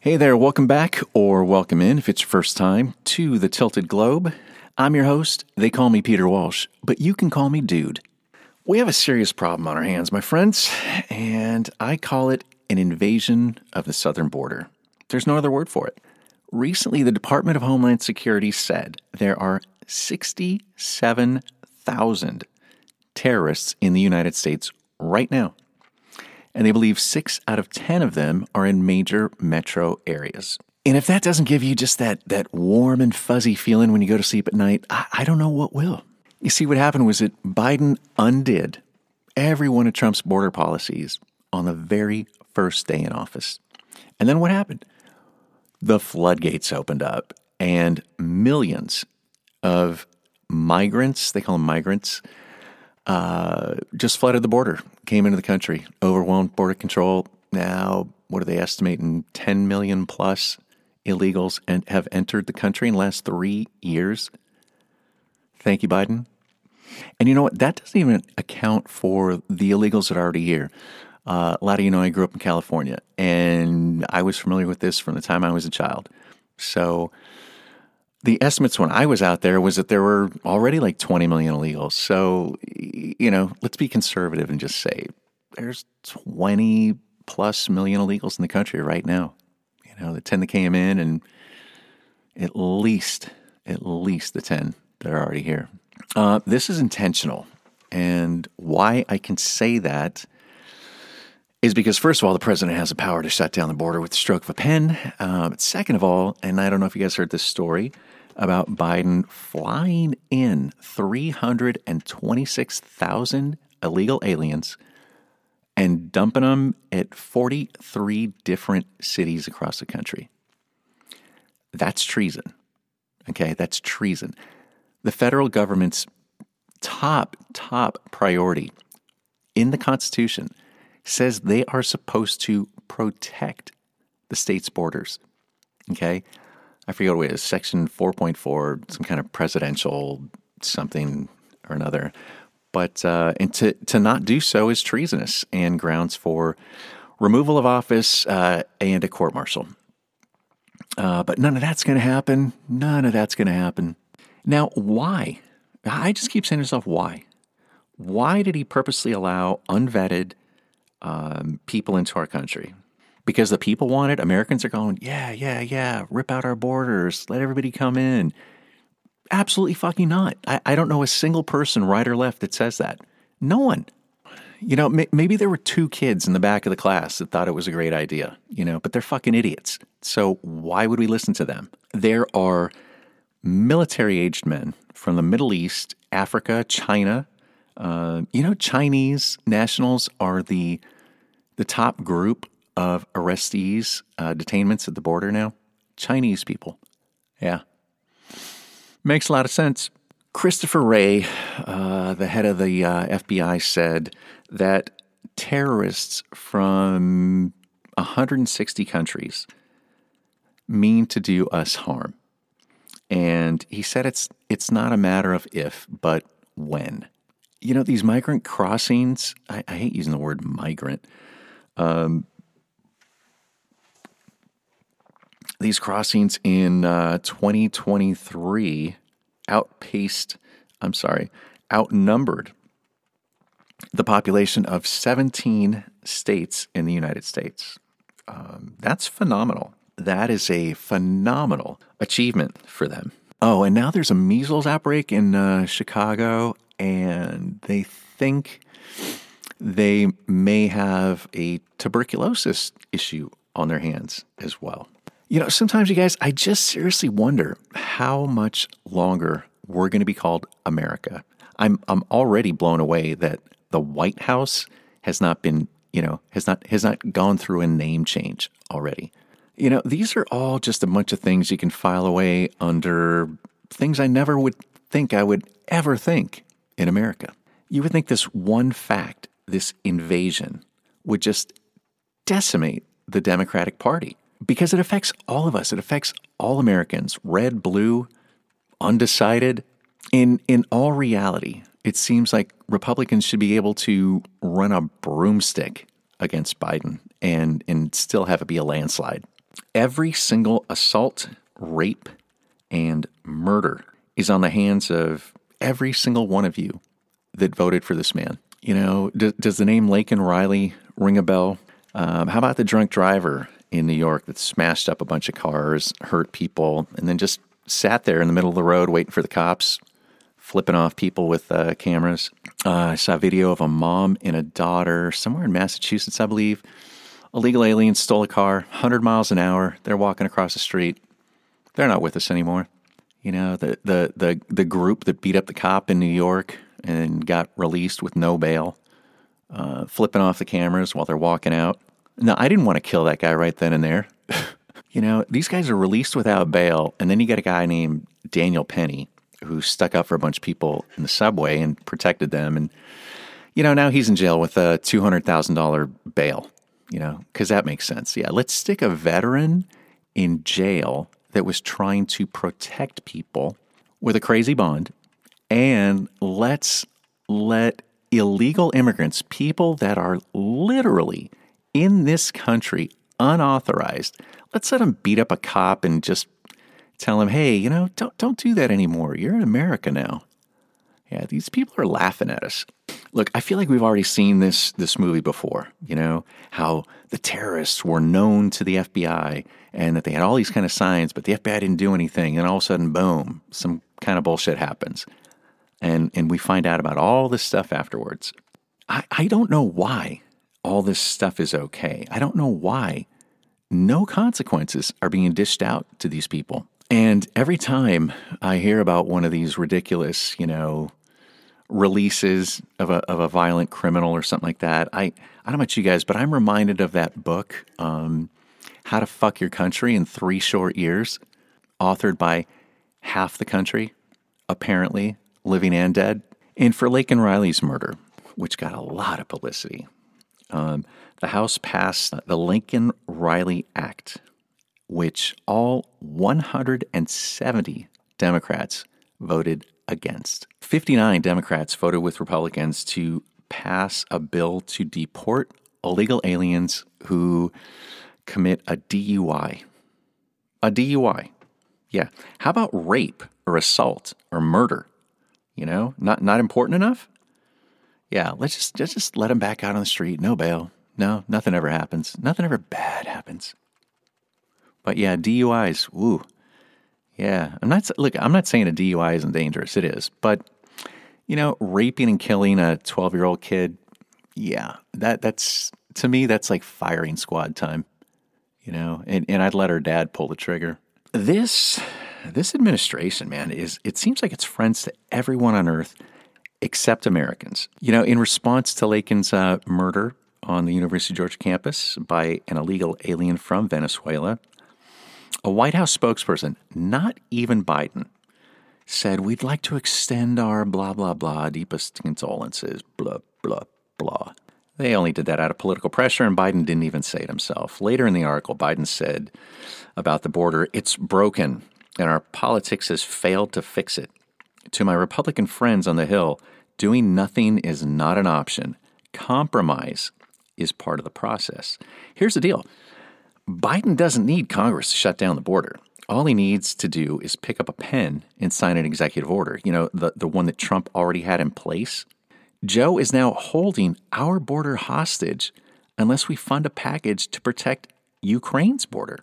Hey there, welcome back, or welcome in if it's your first time, to the Tilted Globe. I'm your host. They call me Peter Walsh, but you can call me Dude. We have a serious problem on our hands, my friends, and I call it an invasion of the southern border. There's no other word for it. Recently, the Department of Homeland Security said there are 67,000 terrorists in the United States right now. And they believe 6 out of 10 of them are in major metro areas. And if that doesn't give you just that warm and fuzzy feeling when you go to sleep at night, I don't know what will. You see, what happened was that Biden undid every one of Trump's border policies on the very first day in office. And then what happened? The floodgates opened up, and millions of migrants, they call them migrants, just flooded the border, came into the country, overwhelmed border control. Now, what are they estimating? 10 million plus illegals and have entered the country in the last 3 years. Thank you, Biden. And you know what? That doesn't even account for the illegals that are already here. A lot of you know I grew up in California, and I was familiar with this from the time I was a child. So the estimates when I was out there was that there were already like 20 million illegals. So, let's be conservative and just say there's 20 plus million illegals in the country right now. The 10 that came in, and at least the 10 that are already here. This is intentional. And why I can say that is because, first of all, the president has the power to shut down the border with the stroke of a pen. But second of all, and I don't know if you guys heard this story about Biden flying in 326,000 illegal aliens and dumping them at 43 different cities across the country. That's treason. Okay, that's treason. The federal government's top priority in the Constitution says they are supposed to protect the state's borders. Okay? I forget what it is, Section 4.4, some kind of presidential something or another. But and to not do so is treasonous and grounds for removal of office and a court-martial. But none of that's going to happen. None of that's going to happen. Now, why? I just keep saying to myself, why? Why did he purposely allow unvetted people into our country? Because the people want it. Americans are going, yeah, rip out our borders, let everybody come in. Absolutely fucking not. I don't know a single person, right or left, that says that. No one. Maybe there were 2 kids in the back of the class that thought it was a great idea, but they're fucking idiots. So why would we listen to them? There are military-aged men from the Middle East, Africa, China. Chinese nationals are the top group of arrestees, detainments at the border now. Chinese people. Yeah. Makes a lot of sense. Christopher Wray, the head of the FBI, said that terrorists from 160 countries mean to do us harm. And he said it's not a matter of if, but when. These migrant crossings, I hate using the word migrant. These crossings in 2023 outnumbered the population of 17 states in the United States. That's phenomenal. That is a phenomenal achievement for them. Oh, and now there's a measles outbreak in Chicago, and they think they may have a tuberculosis issue on their hands as well. Sometimes, you guys, I just seriously wonder how much longer we're going to be called America. I'm already blown away that the White House has not been, has not gone through a name change already. These are all just a bunch of things you can file away under things I never would think I would ever think in America. You would think this one fact, this invasion, would just decimate the Democratic Party. Because it affects all of us. It affects all Americans, red, blue, undecided. In all reality, it seems like Republicans should be able to run a broomstick against Biden and still have it be a landslide. Every single assault, rape, and murder is on the hands of every single one of you that voted for this man. You know, does the name Laken Riley ring a bell? How about the drunk driver in New York that smashed up a bunch of cars, hurt people, and then just sat there in the middle of the road waiting for the cops, flipping off people with cameras? I saw a video of a mom and a daughter somewhere in Massachusetts, I believe. Illegal aliens stole a car, 100 miles an hour. They're walking across the street. They're not with us anymore. You know, the group that beat up the cop in New York and got released with no bail, flipping off the cameras while they're walking out. No, I didn't want to kill that guy right then and there. You know, these guys are released without bail, and then you got a guy named Daniel Penny who stuck up for a bunch of people in the subway and protected them. And, you know, now he's in jail with a $200,000 bail, you know, because that makes sense. Yeah, let's stick a veteran in jail that was trying to protect people with a crazy bond, and let's let illegal immigrants, people that are literally in this country unauthorized, let's let them beat up a cop and just tell him, hey, you know, don't do that anymore. You're in America now. Yeah, these people are laughing at us. Look, I feel like we've already seen this movie before, you know, how the terrorists were known to the FBI and that they had all these kind of signs, but the FBI didn't do anything. And all of a sudden, boom, some kind of bullshit happens. And we find out about all this stuff afterwards. I don't know why all this stuff is okay. I don't know why no consequences are being dished out to these people. And every time I hear about one of these ridiculous, you know, releases of a violent criminal or something like that, I don't know about you guys, but I'm reminded of that book, How to Fuck Your Country in 3 Short Years, authored by half the country, apparently, living and dead. And for Laken Riley's murder, which got a lot of publicity, the House passed the Laken Riley Act, which all 170 Democrats voted against. 59 Democrats voted with Republicans to pass a bill to deport illegal aliens who commit a DUI. A DUI. Yeah. How about rape or assault or murder? You know, not important enough? Yeah, let's just let them back out on the street. No bail. No, nothing ever happens. Nothing ever bad happens. But yeah, DUIs. Ooh. Yeah, I'm not saying a DUI isn't dangerous. It is. But, you know, raping and killing a 12-year-old kid, yeah, that's, to me, that's like firing squad time, you know, and I'd let her dad pull the trigger. This administration, man, it seems like it's friends to everyone on earth except Americans. You know, in response to Laken's murder on the University of Georgia campus by an illegal alien from Venezuela, a White House spokesperson, not even Biden, said, we'd like to extend our blah, blah, blah, deepest condolences, blah, blah, blah. They only did that out of political pressure, and Biden didn't even say it himself. Later in the article, Biden said about the border, it's broken, and our politics has failed to fix it. To my Republican friends on the Hill, doing nothing is not an option. Compromise is part of the process. Here's the deal. Biden doesn't need Congress to shut down the border. All he needs to do is pick up a pen and sign an executive order, you know, the one that Trump already had in place. Joe is now holding our border hostage unless we fund a package to protect Ukraine's border.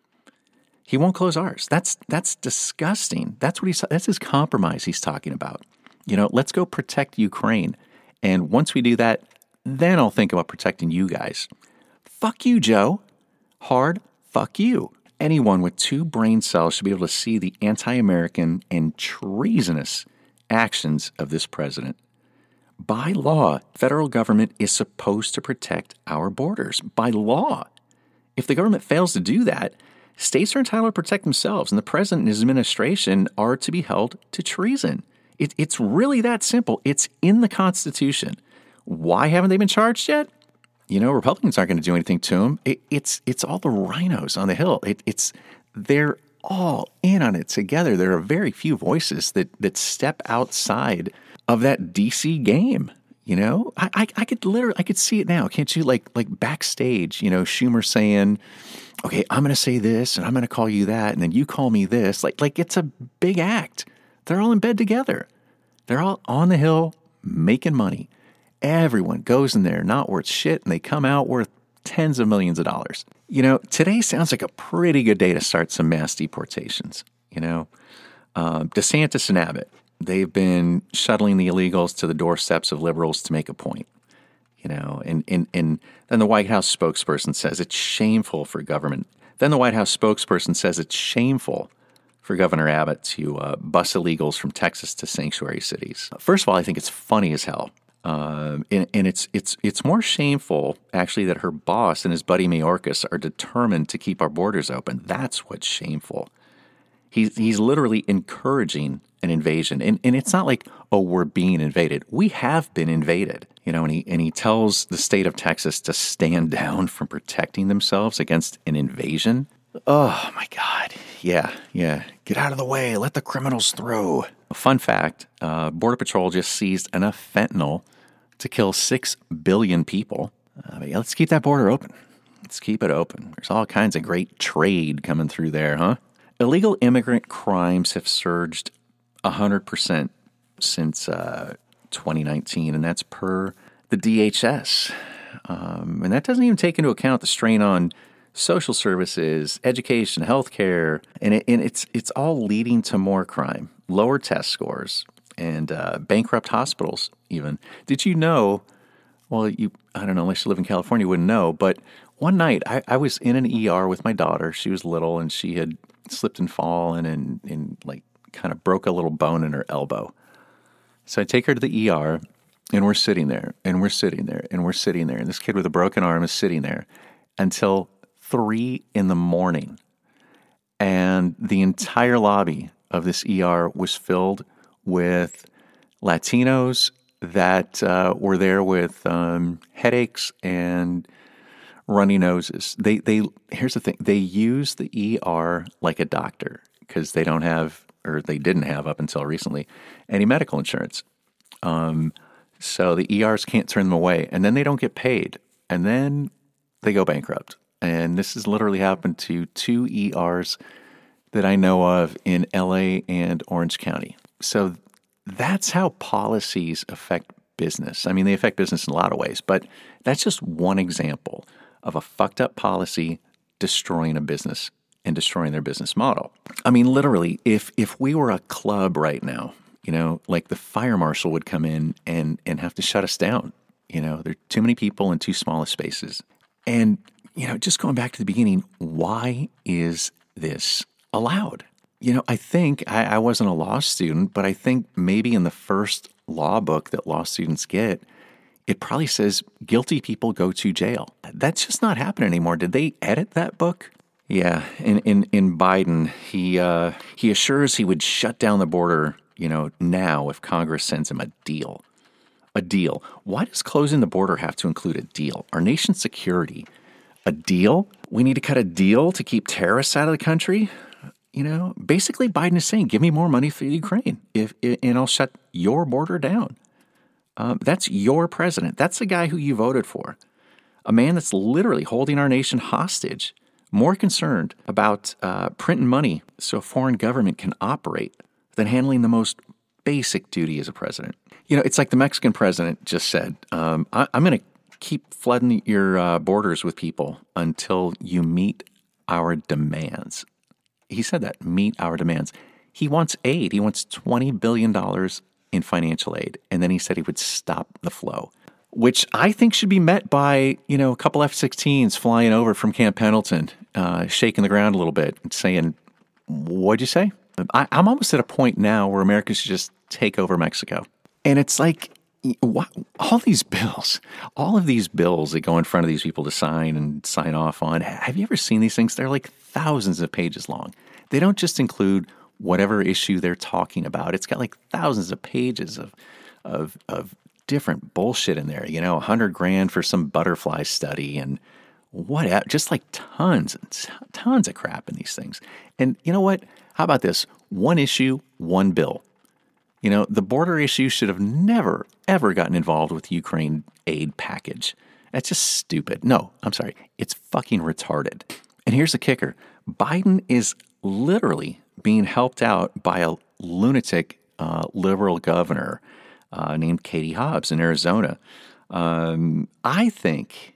He won't close ours. That's disgusting. That's his compromise he's talking about. You know, let's go protect Ukraine. And once we do that, then I'll think about protecting you guys. Fuck you, Joe. Hard fuck you. Anyone with 2 brain cells should be able to see the anti-American and treasonous actions of this president. By law, federal government is supposed to protect our borders. By law. If the government fails to do that, states are entitled to protect themselves, and the president and his administration are to be held to treason. It's really that simple. It's in the Constitution. Why haven't they been charged yet? You know, Republicans aren't going to do anything to them. It's all the rhinos on the Hill. They're all in on it together. There are very few voices that step outside of that DC game. I could see it now. Can't you? Like backstage, Schumer saying, okay, I'm going to say this and I'm going to call you that. And then you call me this. Like it's a big act. They're all in bed together. They're all on the Hill making money. Everyone goes in there not worth shit, and they come out worth tens of millions of dollars. Today sounds like a pretty good day to start some mass deportations. DeSantis and Abbott, they've been shuttling the illegals to the doorsteps of liberals to make a point. And then the White House spokesperson says it's shameful for government. Then the White House spokesperson says it's shameful for Governor Abbott to bus illegals from Texas to sanctuary cities. First of all, I think it's funny as hell. And it's more shameful, actually, that her boss and his buddy Mayorkas are determined to keep our borders open. That's what's shameful. He's literally encouraging an invasion. And it's not like, oh, we're being invaded. We have been invaded. And he tells the state of Texas to stand down from protecting themselves against an invasion. Oh, my God. Yeah. Get out of the way. Let the criminals through. Fun fact, Border Patrol just seized enough fentanyl to kill 6 billion people. Let's keep that border open. Let's keep it open. There's all kinds of great trade coming through there, huh? Illegal immigrant crimes have surged 100% since 2019, and that's per the DHS. And that doesn't even take into account the strain on social services, education, healthcare, and it's all leading to more crime, lower test scores, and bankrupt hospitals even. Did you know, well, I don't know, unless you live in California, you wouldn't know, but one night I was in an ER with my daughter. She was little, and she had slipped and fallen and like kind of broke a little bone in her elbow. So I take her to the ER, and we're sitting there, and we're sitting there, and we're sitting there, and this kid with a broken arm is sitting there until 3 a.m. And the entire lobby of this ER was filled with Latinos that were there with headaches and runny noses. Here's the thing. They use the ER like a doctor because they don't have, or they didn't have up until recently, any medical insurance. So the ERs can't turn them away, and then they don't get paid, and then they go bankrupt. And this has literally happened to 2 ERs that I know of in LA and Orange County. So that's how policies affect business. I mean, they affect business in a lot of ways, but that's just one example of a fucked up policy destroying a business and destroying their business model. I mean, literally, if we were a club right now, like the fire marshal would come in and have to shut us down. There are too many people in too small of spaces. And just going back to the beginning, why is this allowed? I think I wasn't a law student, but I think maybe in the first law book that law students get, it probably says guilty people go to jail. That's just not happening anymore. Did they edit that book? Yeah. In Biden, he assures he would shut down the border, now if Congress sends him a deal. A deal. Why does closing the border have to include a deal? Our nation's security. A deal? We need to cut a deal to keep terrorists out of the country? Basically Biden is saying, give me more money for Ukraine and I'll shut your border down. That's your president. That's the guy who you voted for. A man that's literally holding our nation hostage, more concerned about printing money so a foreign government can operate than handling the most basic duty as a president. It's like the Mexican president just said, I'm going to keep flooding your borders with people until you meet our demands. He said that, meet our demands. He wants aid. He wants $20 billion in financial aid. And then he said he would stop the flow, which I think should be met by, a couple F-16s flying over from Camp Pendleton, shaking the ground a little bit and saying, what'd you say? I'm almost at a point now where America should just take over Mexico. And it's like, all of these bills that go in front of these people to sign and sign off on, have you ever seen these things? They're like thousands of pages long. They don't just include whatever issue they're talking about. It's got like thousands of pages of different bullshit in there, $100,000 for some butterfly study and whatever, just like tons and tons of crap in these things. And you know what? How about this? One issue, one bill. The border issue should have never, ever gotten involved with Ukraine aid package. That's just stupid. No, I'm sorry. It's fucking retarded. And here's the kicker. Biden is literally being helped out by a lunatic liberal governor named Katie Hobbs in Arizona. I think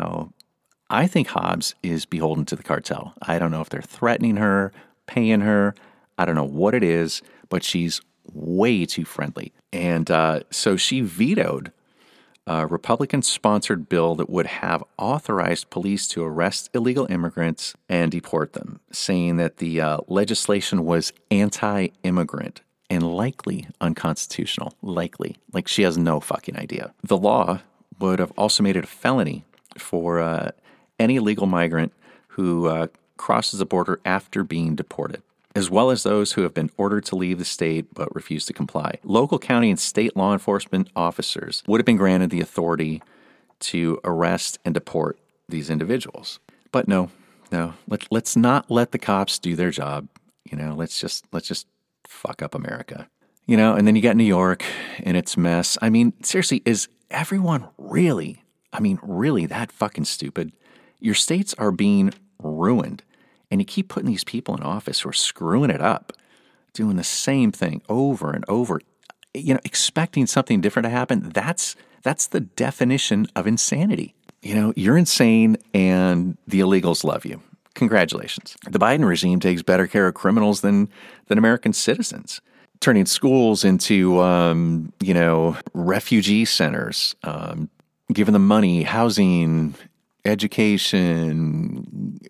Hobbs is beholden to the cartel. I don't know if they're threatening her, paying her. I don't know what it is, but she's way too friendly. And so she vetoed a Republican-sponsored bill that would have authorized police to arrest illegal immigrants and deport them, saying that the legislation was anti-immigrant and likely unconstitutional. Likely. Like she has no fucking idea. The law would have also made it a felony for any illegal migrant who crosses the border after being deported, as well as those who have been ordered to leave the state but refuse to comply. Local, county, and state law enforcement officers would have been granted the authority to arrest and deport these individuals. But no. Let's not let the cops do their job. Let's just fuck up America. And then you got New York and its mess. I mean, seriously, is everyone really that fucking stupid? Your states are being ruined. And you keep putting these people in office who are screwing it up, doing the same thing over and over, expecting something different to happen. That's the definition of insanity. You're insane and the illegals love you. Congratulations. The Biden regime takes better care of criminals than American citizens, turning schools into, refugee centers, giving them money, housing, education,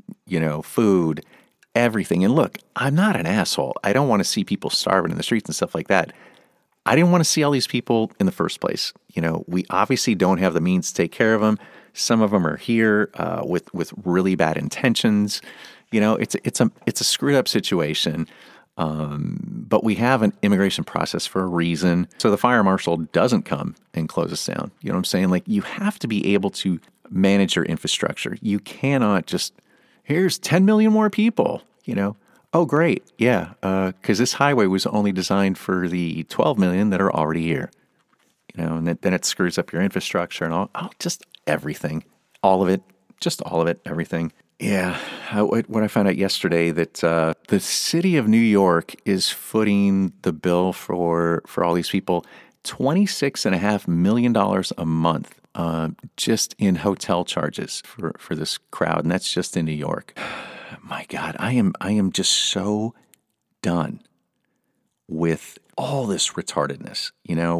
food, everything. And look, I'm not an asshole. I don't want to see people starving in the streets and stuff like that. I didn't want to see all these people in the first place. We obviously don't have the means to take care of them. Some of them are here with really bad intentions. It's a screwed up situation. But we have an immigration process for a reason. So the fire marshal doesn't come and close us down. You know what I'm saying? Like, you have to be able to manage your infrastructure. You cannot just, here's 10 million more people, Oh, great. Yeah. Because this highway was only designed for the 12 million that are already here. And then it screws up your infrastructure and all just everything. All of it. Just all of it. Everything. Yeah. What I found out yesterday that the city of New York is footing the bill for all these people $26.5 million a month just in hotel charges for this crowd. And that's just in New York. My God, I am just so done with all this retardedness,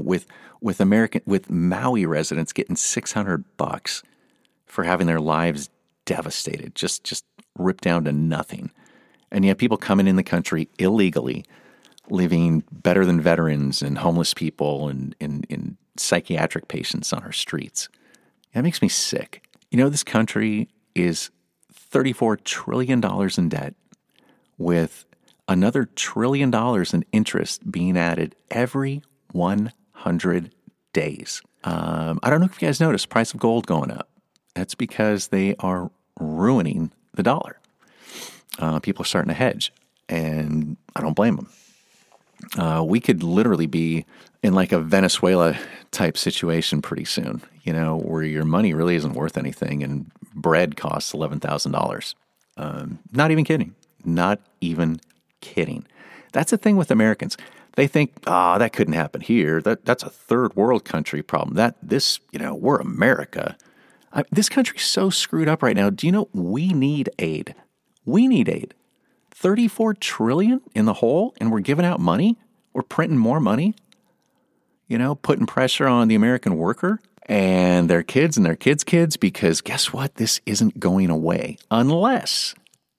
with Maui residents getting $600 for having their lives devastated, just ripped down to nothing. And yet people coming in the country illegally, living better than veterans and homeless people and psychiatric patients on our streets. That makes me sick. This country is $34 trillion in debt, with another $1 trillion in interest being added every 100 days. I don't know if you guys noticed price of gold going up. That's because they are ruining the dollar. People are starting to hedge, and I don't blame them. We could literally be in like a Venezuela type situation pretty soon, where your money really isn't worth anything and bread costs $11,000. Not even kidding. Not even kidding. That's the thing with Americans. They think, that couldn't happen here. That's a third world country problem. We're America. This country's so screwed up right now. Do you know we need aid? We need aid. $34 trillion in the hole, and we're giving out money? We're printing more money? Putting pressure on the American worker and their kids and their kids' kids, because guess what? This isn't going away unless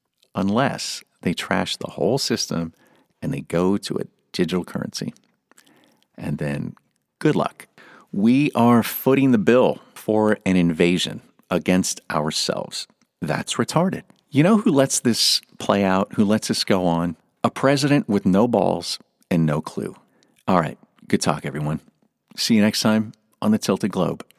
they trash the whole system and they go to a digital currency. And then good luck. We are footing the bill for an invasion against ourselves. That's retarded. You know who lets this play out, who lets this go on? A president with no balls and no clue. All right, good talk, everyone. See you next time on The Tilted Globe.